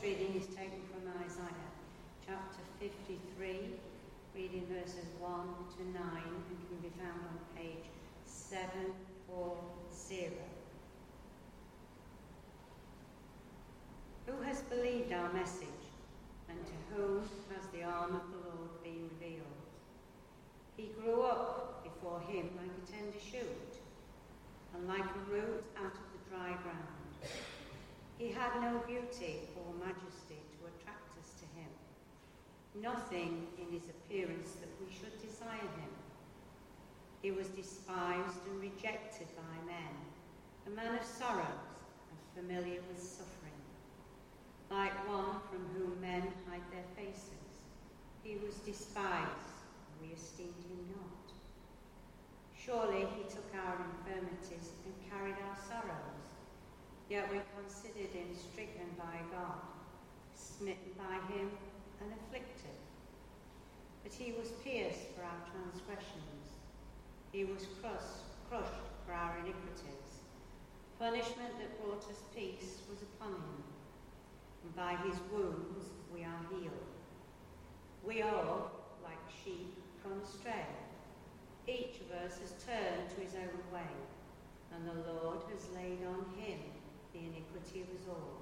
reading is taken from Isaiah chapter 53, reading verses 1 to 9, and can be found on page 740. Who has believed our message, and to whom has the arm of the Lord been revealed? He grew up before him like a tender shoot, and like a root out of the dry ground. He had no beauty or majesty to attract us to him, nothing in his appearance that we should desire him. He was despised and rejected by men, a man of sorrows and familiar with suffering. Like one from whom men hide their faces, he was despised, and we esteemed him not. Surely he took our infirmities and carried our sorrows, yet we considered him stricken by God, smitten by him and afflicted. But he was pierced for our transgressions, he was crushed for our iniquities. Punishment that brought us peace was upon him, and by his wounds we are healed. We all, like sheep, gone astray. Each of us has turned to his own way, and the Lord has laid on him the iniquity of us all.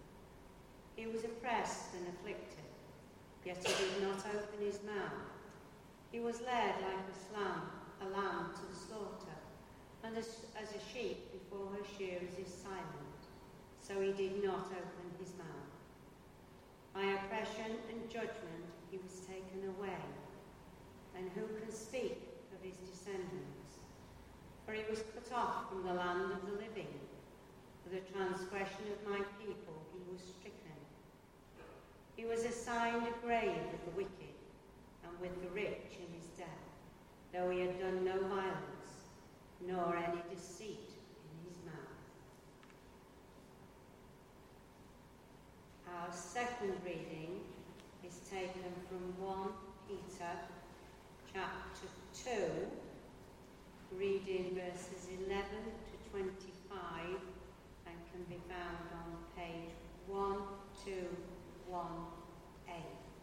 He was oppressed and afflicted, yet he did not open his mouth. He was led like a lamb to the slaughter, and as a sheep before her shearers is silent, so he did not open his mouth. By oppression and judgment he was taken away, and who can speak of his descendants? For he was cut off from the land of the living. For the transgression of my people he was stricken. He was assigned a grave with the wicked, and with the rich in his death, though he had done no violence, nor any deceit in his mouth. Our second reading is taken from 1 Peter chapter 2, reading verses 11 to 25, and can be found on page 1218.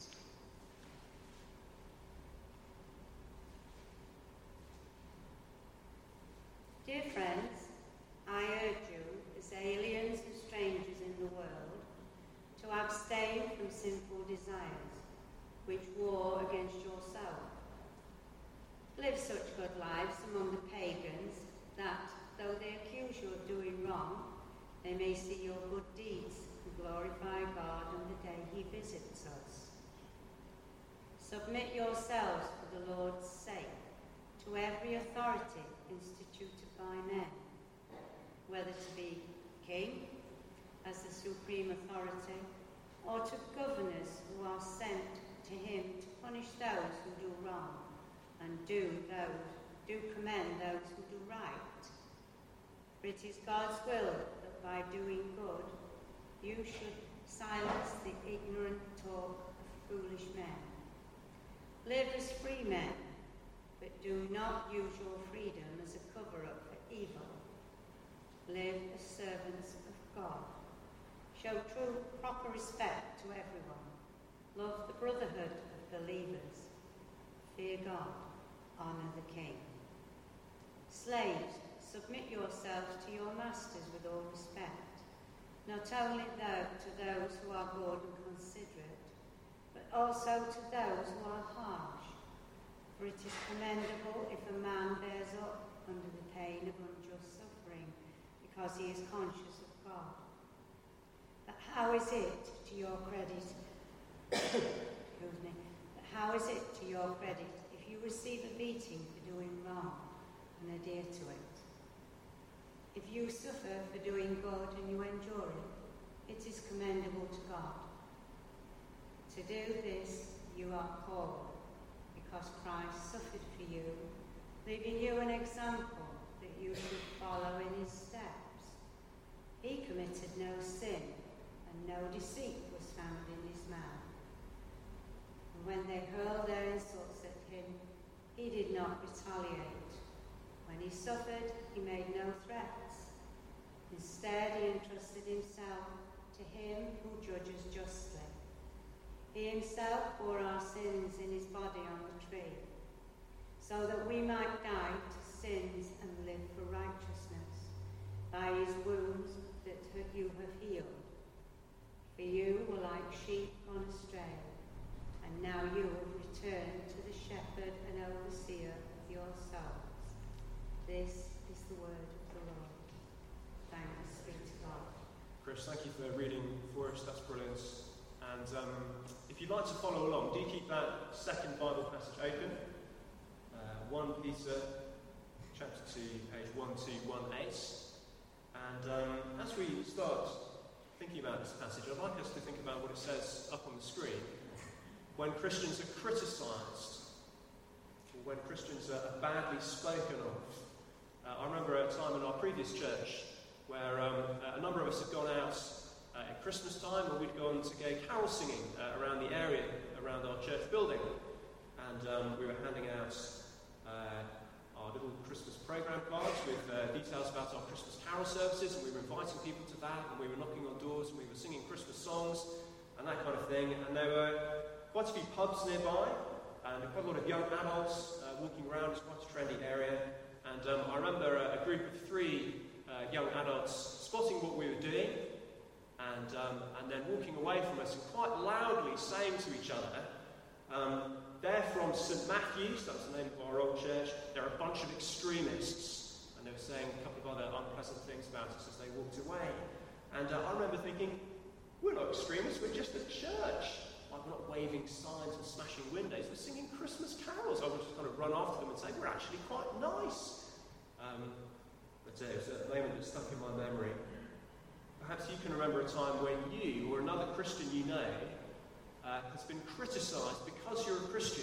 Dear friends, I urge you, as aliens and strangers in the world, to abstain from sinful desires, which war against your soul. Live such good lives among the pagans that, though they accuse you of doing wrong, they may see your good deeds and glorify God on the day he visits us. Submit yourselves for the Lord's sake to every authority instituted by men, whether to be king as the supreme authority, or to governors who are sent to him to punish those who do wrong and do commend those who do right. For it is God's will that by doing good you should silence the ignorant talk of foolish men. Live as free men, but do not use your freedom as a cover-up for evil. Live as servants of God. Show true, proper respect to everyone. Love the brotherhood of believers. Fear God. Honour the King. Slaves, submit yourselves to your masters with all respect, not only to those who are good and considerate, but also to those who are harsh. For it is commendable if a man bears up under the pain of unjust suffering, because he is conscious of God. But how is it to your credit? But how is it to your credit if you receive a beating for doing wrong and adhere to it? If you suffer for doing good and you endure it, it is commendable to God. To do this you are called, because Christ suffered for you, leaving you an example that you should follow in his steps. He committed no sin, and no deceit was found in his mouth. And when they hurled their insults at him, he did not retaliate. When he suffered, he made no threats. Instead, he entrusted himself to him him who judges justly. He himself bore our sins in his body on the tree, so that we might die to sins and live for righteousness. By his wounds that you have healed. For you were like sheep gone astray, and now you have returned to the shepherd and overseer of your souls. This is the word of the Lord. Thanks be to God. Chris, thank you for reading for us. That's brilliant. And if you'd like to follow along, do keep that second Bible passage open. 1 Peter chapter 2, page 1218. And as we start thinking about this passage, I'd like us to think about what it says up on the screen. When Christians are criticised, or when Christians are badly spoken of. I remember a time in our previous church where a number of us had gone out at Christmas time, and we'd gone to go carol singing around the area, around our church building. And we were handing out our little Christmas programme cards with details about our Christmas carol services, and we were inviting people to that, and we were knocking on doors, and we were singing Christmas songs, and that kind of thing. And there were quite a few pubs nearby, and quite a lot of young adults walking around. It's quite a trendy area. And I remember a group of 3 young adults spotting what we were doing, and then walking away from us and quite loudly saying to each other, they're from St Matthew's, that's the name of our old church, they're a bunch of extremists. And they were saying a couple of other unpleasant things about us as they walked away. And I remember thinking, we're not extremists, we're just a church. Like, we're not waving signs and smashing windows, we're singing Christmas carols. I would just kind of run after them and say, we're actually quite nice. But it was a moment that stuck in my memory. Perhaps you can remember a time when you, or another Christian you know, has been criticised because you're a Christian.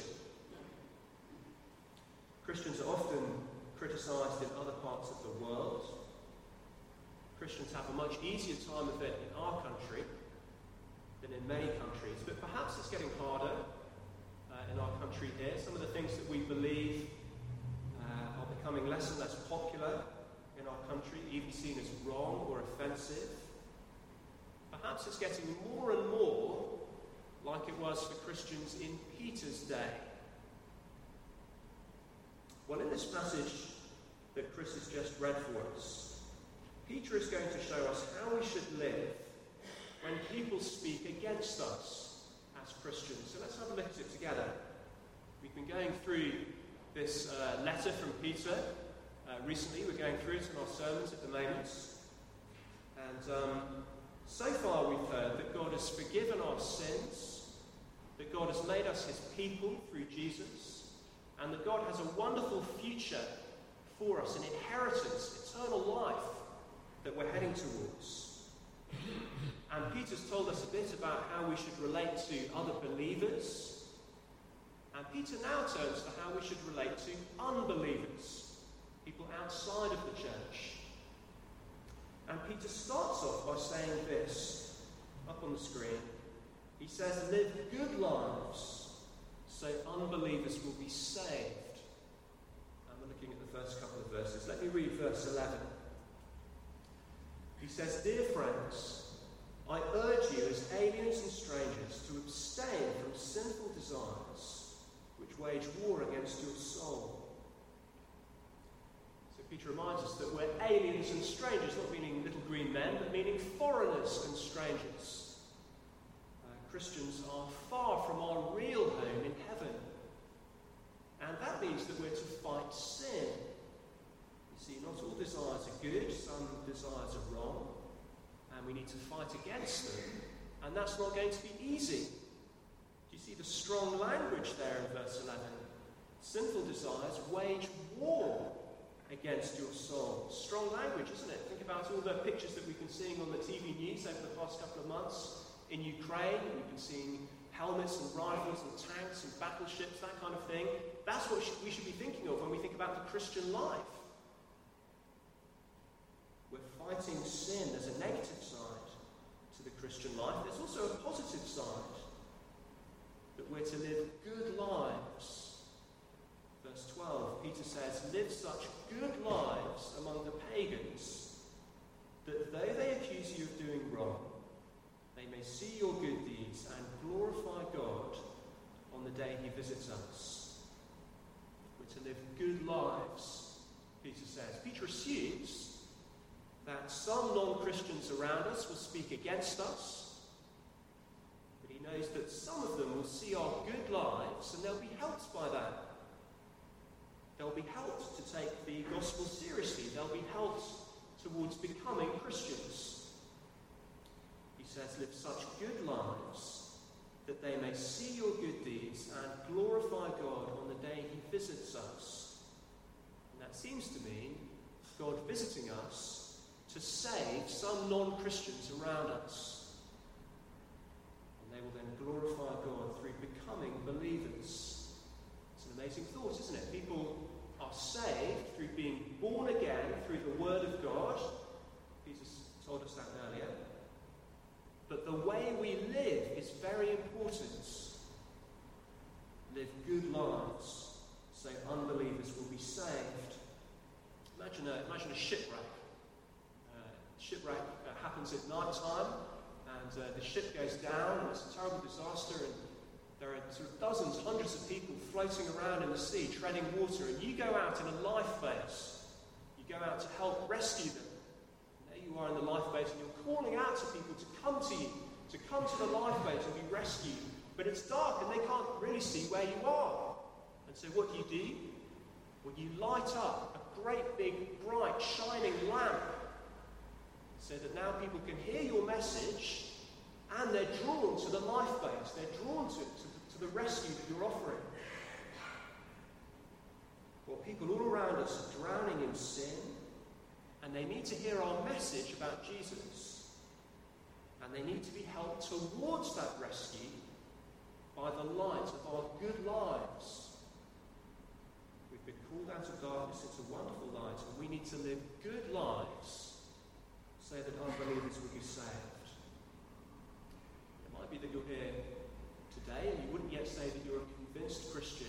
Christians are often criticised in other parts of the world. Christians have a much easier time of it in our country than in many countries, but perhaps it's getting harder in our country here. Some of the things that we believe are becoming less and less popular in our country, even seen as wrong or offensive. Perhaps it's getting more and more like it was for Christians in Peter's day. Well, in this passage that Chris has just read for us, Peter is going to show us how we should live when people speak against us as Christians. So let's have a look at it together. We've been going through this letter from Peter recently. We're going through it in our sermons at the moment. And so far we've heard that God has forgiven our sins, that God has made us his people through Jesus, and that God has a wonderful future for us, an inheritance, eternal life that we're heading towards. And Peter's told us a bit about how we should relate to other believers. And Peter now turns to how we should relate to unbelievers, people outside of the church. And Peter starts off by saying this, up on the screen. He says, live good lives so unbelievers will be saved. And we're looking at the first couple of verses. Let me read verse 11. He says, dear friends, I urge you as aliens and strangers to abstain from sinful desires which wage war against your soul. So Peter reminds us that we're aliens and strangers, not meaning little green men, but meaning foreigners and strangers. Christians are far from our real home in heaven. And that means that we're to fight sin. You see, not all desires are good, some desires are wrong, and we need to fight against them. And that's not going to be easy. Do you see the strong language there in verse 11? Sinful desires wage war against your soul. Strong language, isn't it? Think about all the pictures that we've been seeing on the TV news over the past couple of months. In Ukraine, we've been seeing helmets and rifles and tanks and battleships, that kind of thing. That's what we should be thinking of when we think about the Christian life. We're fighting sin. There's a negative side to the Christian life. There's also a positive side, that we're to live good lives. Verse 12, Peter says, live such good lives among the pagans that though they accuse you of doing wrong, they that some non-Christians around us will speak against us, but he knows that some of them will see our good lives and they'll be helped by that. They'll be helped to take the gospel seriously. They'll be helped towards becoming Christians. He says, live such good lives that they may see your good deeds and glorify God on the day he visits us. And that seems to mean God visiting us to save some non-Christians around us. And they will then glorify God through becoming believers. It's an amazing thought, isn't it? People are saved through being born again through the Word of God. Jesus told us that earlier. But the way we live is very important. Live good lives so unbelievers will be saved. Imagine a shipwreck. Shipwreck happens at night time, and the ship goes down, and it's a terrible disaster, and there are sort of dozens, hundreds of people floating around in the sea, treading water, and you go out in a lifeboat. You go out to help rescue them. And there you are in the lifeboat, and you're calling out to people to come to you, to come to the lifeboat and be rescued. But it's dark, and they can't really see where you are. And so what do? Well, you light up a great big, bright, shining lamp, so that now people can hear your message, and they're drawn to the lifeboat. They're drawn to the rescue that you're offering. Well, people all around us are drowning in sin, and they need to hear our message about Jesus. And they need to be helped towards that rescue by the light of our good lives. We've been called out of darkness into wonderful light, and we need to live good lives so that unbelievers will be saved. It might be that you're here today and you wouldn't yet say that you're a convinced Christian.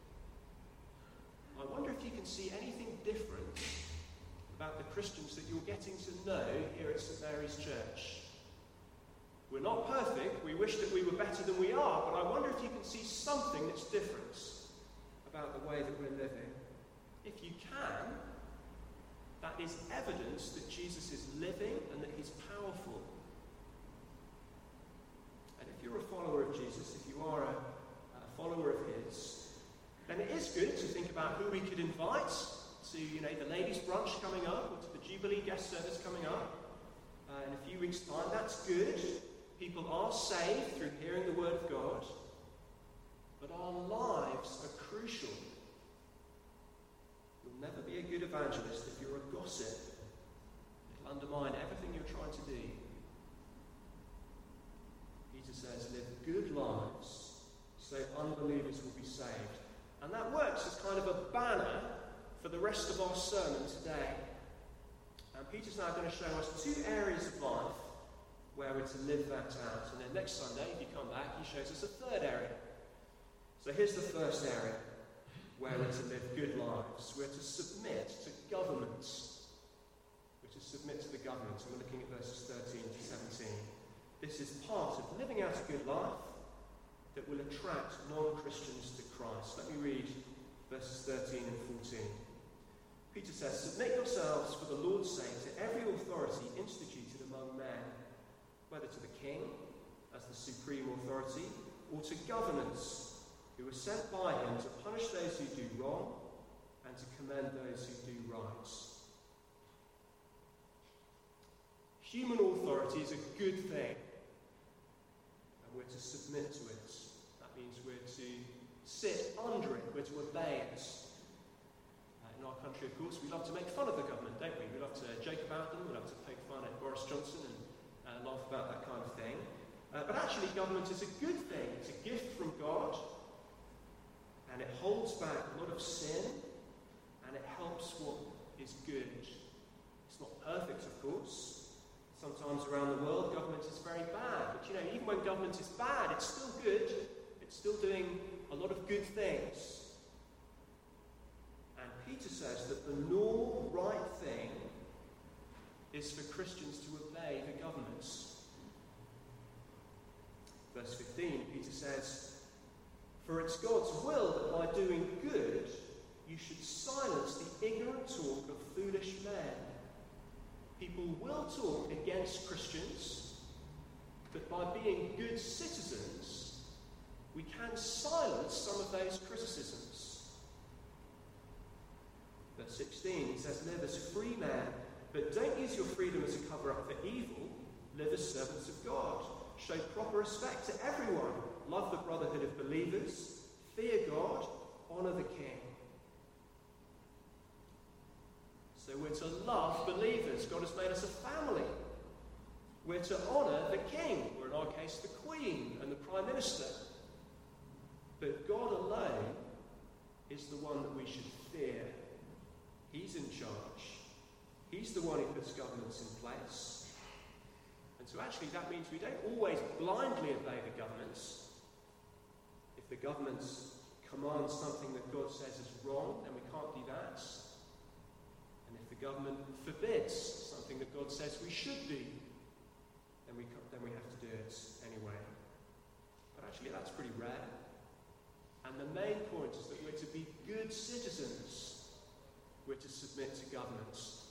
I wonder if you can see anything different about the Christians that you're getting to know here at St Mary's Church. We're not perfect, we wish that we were better than we are, but I wonder if you can see something that's different about the way that we're living. If you can, that is evidence that Jesus is living and that he's powerful. And if you're a follower of Jesus, if you are a follower of his, then it is good to think about who we could invite to, the ladies' brunch coming up, or to the Jubilee guest service coming up in a few weeks' time. That's good. People are saved through hearing the Word of God. But our lives are crucial. You'll never be a good evangelist if you're a gossip. It'll undermine everything you're trying to do. Peter says, live good lives so unbelievers will be saved. And that works as kind of a banner for the rest of our sermon today. And Peter's now going to show us two areas of life where we're to live that out. And then next Sunday, if you come back, he shows us a third area. So here's the first area where we're to live good lives. We're to submit to governments. We're to submit to the government. And we're looking at verses 13 to 17. This is part of living out a good life that will attract non-Christians to Christ. Let me read verses 13 and 14. Peter says, submit yourselves for the Lord's sake to every authority instituted among men, whether to the king as the supreme authority, or to governors who are sent by him to punish those who do wrong and to commend those who do right. Human authority is a good thing, and we're to submit to it. That means we're to sit under it, we're to obey it. In our country, of course, we love to make fun of the government, don't we? We love to joke about them, we love to poke fun at Boris Johnson and laugh about that kind of thing. But actually, government is a good thing. It's a gift from God, and it holds back a lot of sin, and it helps what is good. It's not perfect, of course. Sometimes around the world, government is very bad. But even when government is bad, it's still good. It's still doing a lot of good things. And Peter says that the normal, right thing is for Christians to obey the governments. Verse 15, Peter says, for it's God's will that by doing good, you should silence the ignorant talk of foolish men. People will will talk against Christians, but by being good citizens, we can silence some of those criticisms. Verse 16, he says, live as free men, but don't use your freedom as a cover-up for evil. Live as servants of God. Show proper respect to everyone. Love the brotherhood of believers. Fear God. Honour the king. So we're to love believers. God has made us a family. We're to honour the king, or in our case, the queen and the prime minister. But God alone is the one that we should fear. He's in charge. He's the one who puts governments in place. And so actually that means we don't always blindly obey the governments. If the governments command something that God says is wrong, then we can't do that. And if the government forbids something that God says we should do, then we have to do it anyway. But actually that's pretty rare. And the main point is that we're to be good citizens. We're to submit to governments.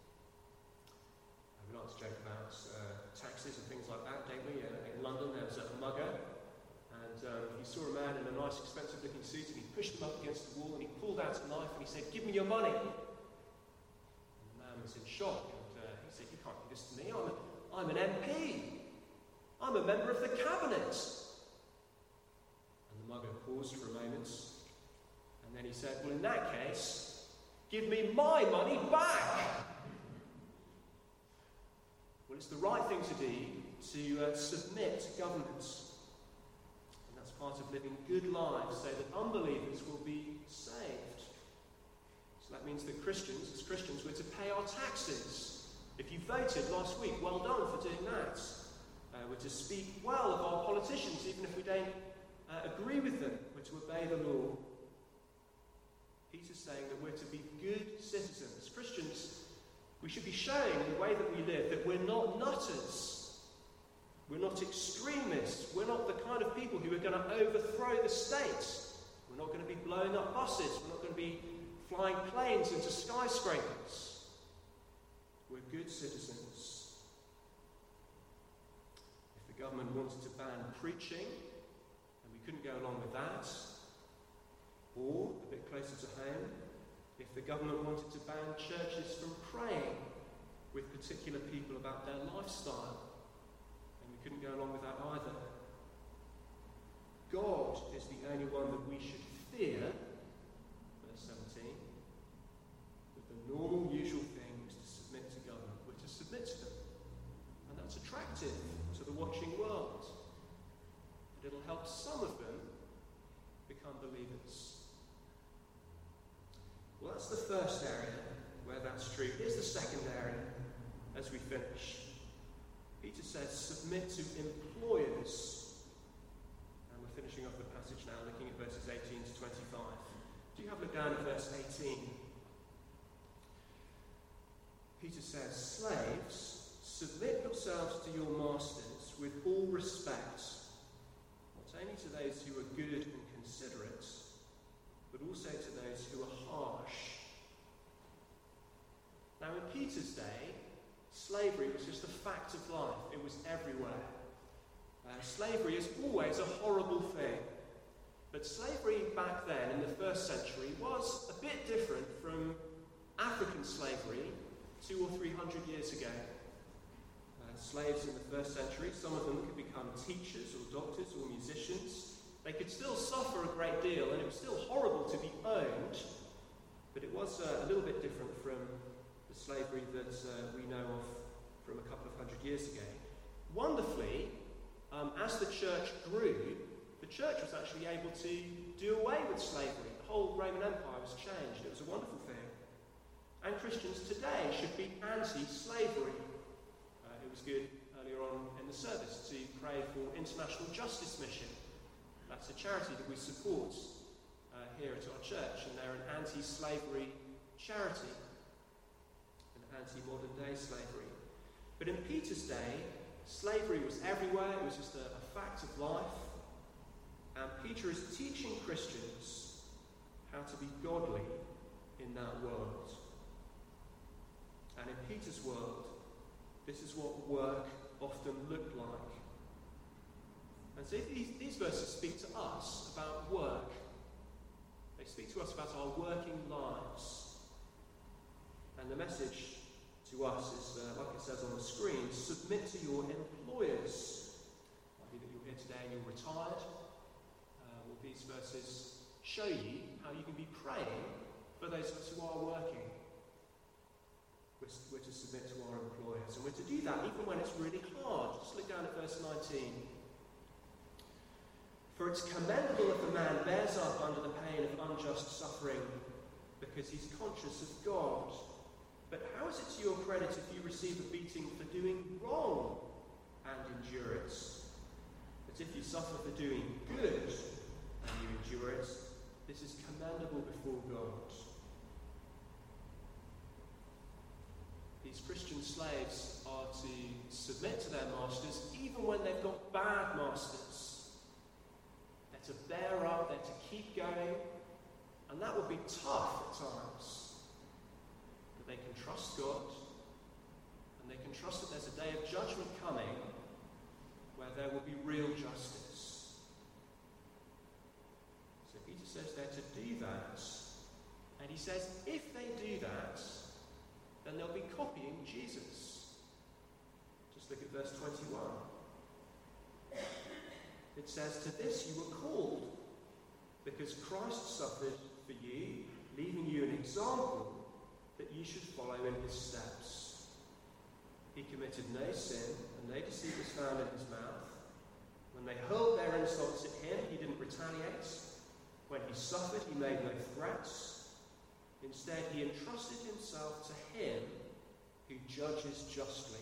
We like to joke about taxes and things like that, don't we? In London there was a mugger, and he saw a man in a nice expensive looking suit, and he pushed him up against the wall, and he pulled out a knife and he said, "Give me your money." And the man was in shock, and he said, "You can't do this to me. I'm an MP. I'm a member of the cabinet." And the mugger paused for a moment, and then he said, "Well, in that case, give me my money back." Well, it's the right thing to do to submit to governments. And that's part of living good lives so that unbelievers will be saved. So that means that as Christians, we're to pay our taxes. If you voted last week, well done for doing that. We're to speak well of our politicians, even if we don't agree with them. We're to obey the law. Peter's saying that we're to be good citizens. Christians, we should be showing in the way that we live that we're not nutters. We're not extremists. We're not the kind of people who are going to overthrow the state. We're not going to be blowing up buses. We're not going to be flying planes into skyscrapers. We're good citizens. If the government wanted to ban preaching, and we couldn't go along with that, or, a bit closer to home, if the government wanted to ban churches from praying with particular people about their lifestyle, and we couldn't go along with that either. God is the only one that we should fear, verse 17. But the normal, usual thing is to submit to government. We're to submit to them. And that's attractive to the watching world. And it'll help some of them become believers. Well, that's the first area where that's true. Here's the second area as we finish. Peter says, submit to employers. And we're finishing off the passage now, looking at verses 18 to 25. Do you have a look down at verse 18? Peter says, slaves, submit yourselves to your masters with all respect, not only to those who are good and considerate, but also to those who are harsh. Now, in Peter's day, slavery was just a fact of life. It was everywhere. Slavery is always a horrible thing. But slavery back then, in the first century, was a bit different from African slavery 200 or 300 years ago. Slaves in the first century, some of them could become teachers or doctors or musicians. They could still suffer a great deal, and it was still horrible to be owned, but it was a little bit different from the slavery that we know of from a couple of hundred years ago. Wonderfully, as the church grew, the church was actually able to do away with slavery. The whole Roman Empire was changed. It was a wonderful thing. And Christians today should be anti-slavery. It was good earlier on in the service to pray for International Justice Mission. That's a charity that we support here at our church, and they're an anti-slavery charity, an anti-modern day slavery. But in Peter's day, slavery was everywhere. It was just a fact of life. And Peter is teaching Christians how to be godly in that world. And in Peter's world, This is what work often looked like. And so these verses speak to us about work. They speak to us about our working lives. And the message to us is, like it says on the screen, submit to your employers. Might be that you're here today and you're retired. Well, these verses show you how you can be praying for those of us who are working. We're to submit to our employers. And we're to do that even when it's really hard. Just look down at verse 19. For it's commendable if a man bears up under the pain of unjust suffering, because he's conscious of God. But how is it to your credit if you receive a beating for doing wrong and endure it? But if you suffer for doing good and you endure it, this is commendable before God. These Christian slaves are to submit to their masters even when they've got bad masters. They're to bear up, they're to keep going, and that will be tough at times. But they can trust God, and they can trust that there's a day of judgment coming where there will be real justice. So Peter says they're to do that, and he says if they do that, then they'll be copying Jesus. Just look at verse 21. It says, to this you were called, because Christ suffered for you, leaving you an example that you should follow in his steps. He committed no sin, and no deceit was found in his mouth. When they hurled their insults at him, he didn't retaliate. When he suffered, he made no threats. Instead, he entrusted himself to him who judges justly.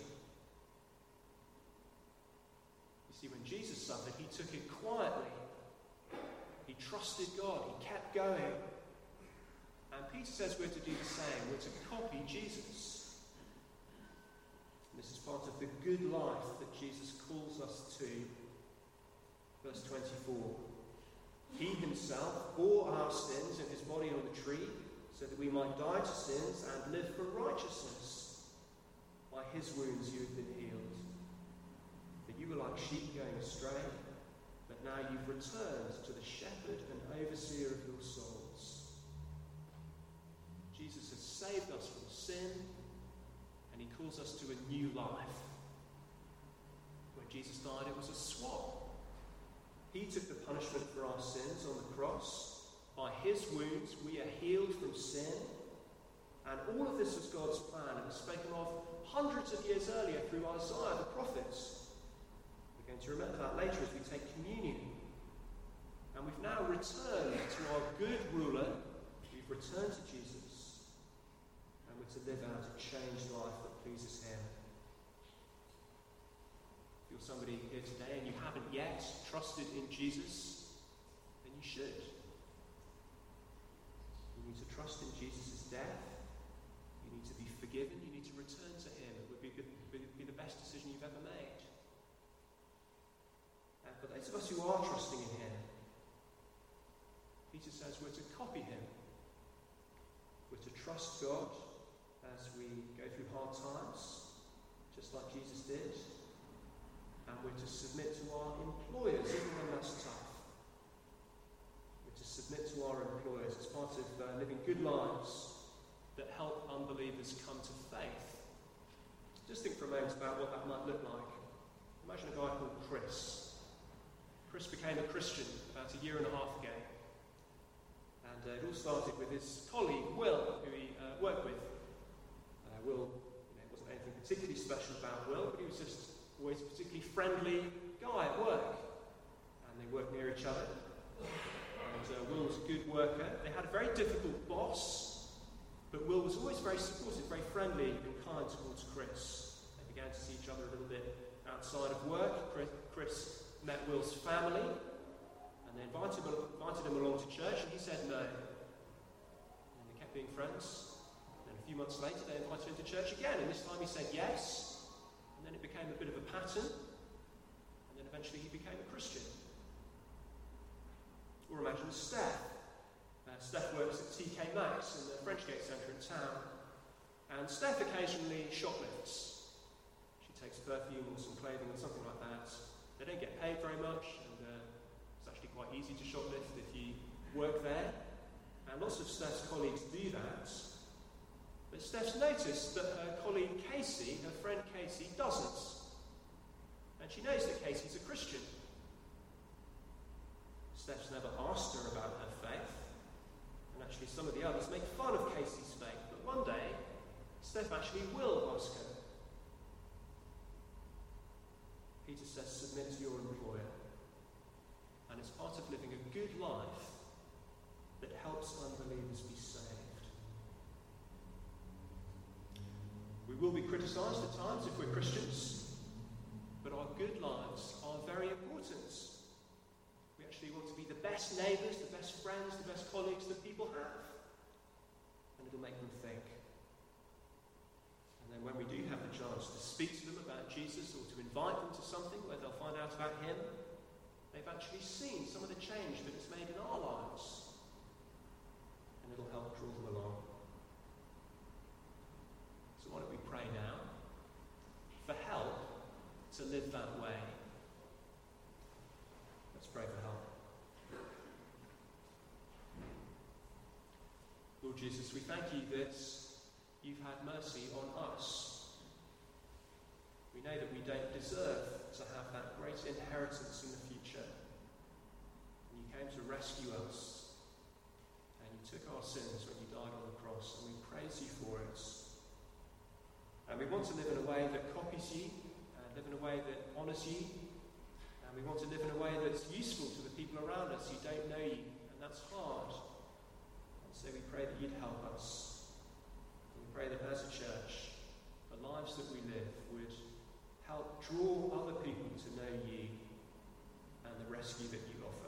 You see, when Jesus suffered, he took it quietly. He trusted God. He kept going. And Peter says we're to do the same. We're to copy Jesus. And this is part of the good life that Jesus calls us to. Verse 24. He himself bore our sins in his body on the tree, so that we might die to sins and live for righteousness. By his wounds you have been healed. For you were like sheep going astray, but now you've returned to the shepherd and overseer of your souls. Jesus has saved us from sin, and he calls us to a new life. When Jesus died, it was a swap. He took the punishment for our sins on the cross. By his wounds we are healed from sin. And all of this was God's plan. It was spoken of hundreds of years earlier through Isaiah the prophets. We're going to remember that later as we take communion. And we've now returned to our good ruler. We've returned to Jesus. And we're to live out a changed life that pleases him. If you're somebody here today and you haven't yet trusted in Jesus, then you should. You need to trust in Jesus' death. You need to be forgiven. You need to return to him. It would be the best decision you've ever made. For those of us who are trusting in him, Peter says we're to copy him. We're to trust God as we go through hard times, just like Jesus did. And we're to submit to our employers, even when that's tough. Submit to our employers as part of living good lives that help unbelievers come to faith. Just think for a moment about what that might look like. Imagine a guy called Chris. Chris became a Christian about 1.5 years ago. And it all started with his colleague, Will, who he worked with. Will, wasn't anything particularly special about Will, but he was just always a particularly friendly guy at work. And they worked near each other. Will was a good worker. They had a very difficult boss, but Will was always very supportive, very friendly and kind towards Chris. They began to see each other a little bit outside of work. Chris met Will's family, and they invited him along to church, and he said no. And they kept being friends. And then a few months later, they invited him to church again, and this time he said yes. And then it became a bit of a pattern, and then eventually he became a Christian. Or imagine Steph. Steph works at TK Maxx in the Frenchgate Centre in town. And Steph occasionally shoplifts. perfume or some clothing or something like that. They don't get paid very much, and it's actually quite easy to shoplift if you work there. And lots of Steph's colleagues do that. But Steph's noticed that her colleague Casey, her friend Casey, doesn't. And she knows that Casey's a Christian. Steph's never asked her about her faith. And actually some of the others make fun of Casey's faith. But one day, Steph actually will ask her. Peter says, submit to your employer. And it's part of living a good life that helps unbelievers be saved. We will be criticised at times if we're Christians, but our good lives are very important. We actually want to be the best neighbours, the best friends, the best colleagues that people have. And it'll make them think. And then when we do have the chance to speak to them about Jesus or to invite them to something where they'll find out about him, they've actually seen some of the change that it's made in our lives. And it'll help draw them along. So why don't we pray now for help to live that way. Let's pray for help. Lord Jesus, we thank you that you've had mercy on us. We know that we don't deserve to have that great inheritance in the future. And you came to rescue us. And you took our sins when you died on the cross. And we praise you for it. And we want to live in a way that copies you. And live in a way that honours you. And we want to live in a way that's useful to the people around us who don't know you. And that's hard. So we pray that you'd help us. And we pray that as a church, the lives that we live would help draw other people to know you and the rescue that you offer.